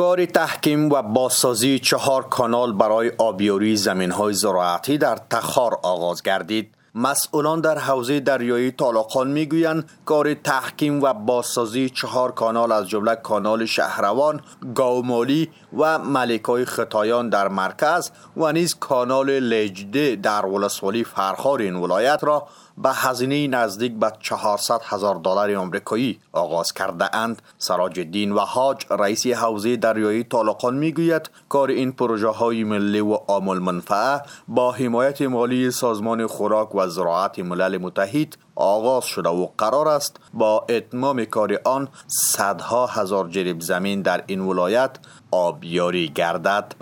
کار تحکیم و بازسازی 4 کانال برای آبیاری زمین‌های زراعتی در تخار آغاز گردید. مسئولان در حوزه دریایی طالقان میگویند کار تحکیم و بازسازی 4 کانال از جمله کانال شهروان، گاومالی و ملکای ختایان در مرکز و نیز کانال لجده در ولسوالی فرخار این ولایت را به هزینه نزدیک به $400,000 آمریکایی آغاز کرده اند. سراج الدین وهاج رئیس حوزه دریایی طالقان میگوید کار این پروژه های ملی و عام المنفعه با حمایت مالی سازمان خوراک و زراعت ملل متحد آغاز شده و قرار است با اتمام کار آن صدها هزار جریب زمین در این ولایت آبیاری گردد.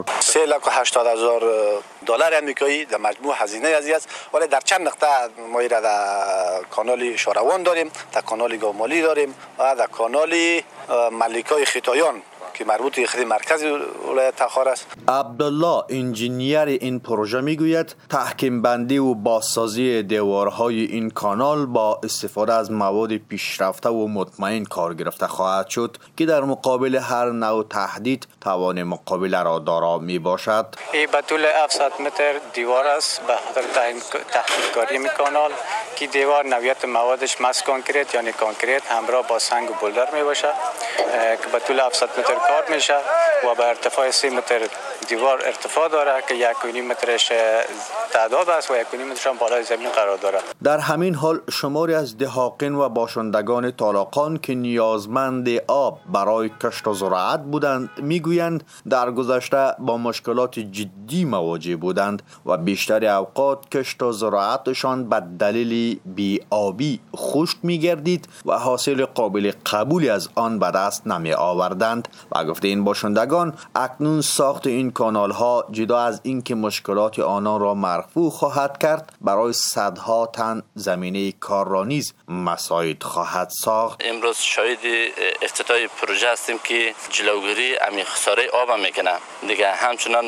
$380,000 آمریکایی در مجموع هزینه ازی است، ولی در چند نقطه ما را در کانال شهروان داریم، در کانال گاومالی داریم و در کانال ملکای ختایان که مربوط به مرکز ولایت تخار است. عبدالله انجینیر این پروژه میگوید تحکیم بندی و بازسازی دیوارهای این کانال با استفاده از مواد پیشرفته و مطمئن کار گرفته خواهد شد که در مقابل هر نوع تهدید توان مقابله را دارا می باشد. این به طول 700 متر دیوار است به خاطر تحقیق کاری می کانال که دیوار نوعیت موادش مس کانکریت یعنی کانکریت همراه با سنگ و بولدر می باشه که به طول 700 متر کار میشه و به ارتفاع 3 متر دیوار ارتفاع داره که 1.5 مترش تعداد است و 1.5 مترش هم بالای زمین قرار داره. در همین حال شماری از دهاقین و باشندگان طالقان که نیازمند آب برای کشت و زراعت بودند میگویند در گذشته با مشکلات جدی مواجه بودند و بیشتر اوقات کشت و زراعتشان به دلیل بی‌آبی خشک میگردید و حاصل قابل قبولی از آن به دست نمی آوردند. و گفته این باشندگان اکنون ساخت این کانال ها جدا از اینکه مشکلات آنان را مرفوع خواهد کرد برای صدها تن زمینه کار را نیز مساعد خواهد ساخت. امروز شاهد افتتاح پروژه هستیم که جلوگیری از خساره آب میکنه. دیگه همچنان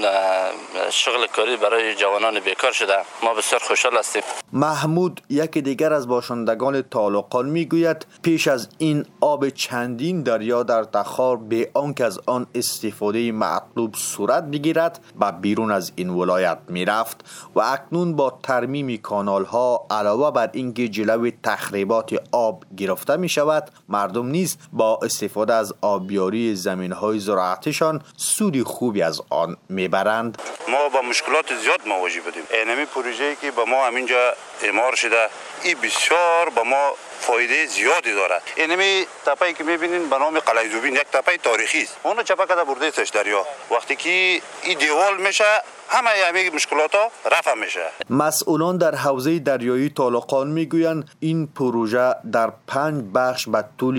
شغل کاری برای جوانان بیکار شده. ما بسیار خوشحال هستیم. محمود یکی دیگر از باشندگان طالقان میگوید پیش از این آب چندین دریا در تخار به آنکه از آن استفاده مطلوب صورت بگیرد و بیرون از این ولایت میرفت و اکنون با ترمیم کانال ها علاوه بر اینکه جلوی تخریبات آب گرفته می شود مردم نیز با استفاده از آبیاری زمین های زراعتشان سود خوبی از آن میبرند. ما با مشکلات زیاد مواجه بودیم. اینمی پروژه‌ای که با ما همینجا اعمار شده این بسیار با ما فایده زیادی داره. اینمی تپه‌ای که می‌بینین به نام قلعه زوبین یک تپه تاریخی است. اونو چپه کرده برده تاش دریا. وقتی که این دیوال میشه همه مشکلات ها رفع میشه. مسئولان در حوزه دریایی طالقان میگویند این پروژه در 5 بخش به طول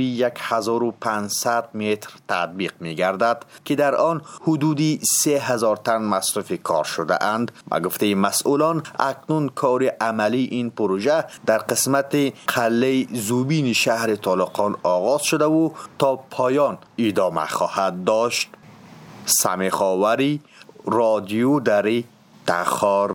1500 متر تطبیق میگردد که در آن حدودی 3000 تن مصرف کار شده اند. به گفته مسئولان اکنون کار عملی این پروژه در قسمت قلعه زوبین شهر طالقان آغاز شده و تا پایان ادامه خواهد داشت. سمیخاوری رادیو دری تخار.